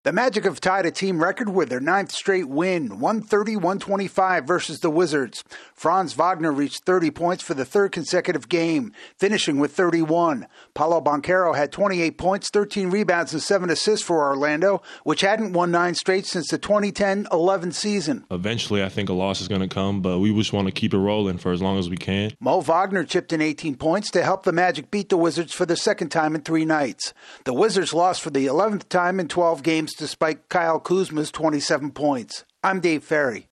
The Magic have tied a team record with their 9th straight win, 130-125 versus the Wizards. Franz Wagner reached 30 points for the third consecutive game, finishing with 31. Paolo Banchero had 28 points, 13 rebounds, and 7 assists for Orlando, which hadn't won 9 straight since the 2010-11 season. Eventually, I think a loss is going to come, but we just want to keep it rolling for as long as we can. Mo Wagner chipped in 18 points to help the Magic beat the Wizards for the second time in 3 nights. The Wizards lost for the 11th time in 12 games despite Kyle Kuzma's 27 points. I'm Dave Ferry.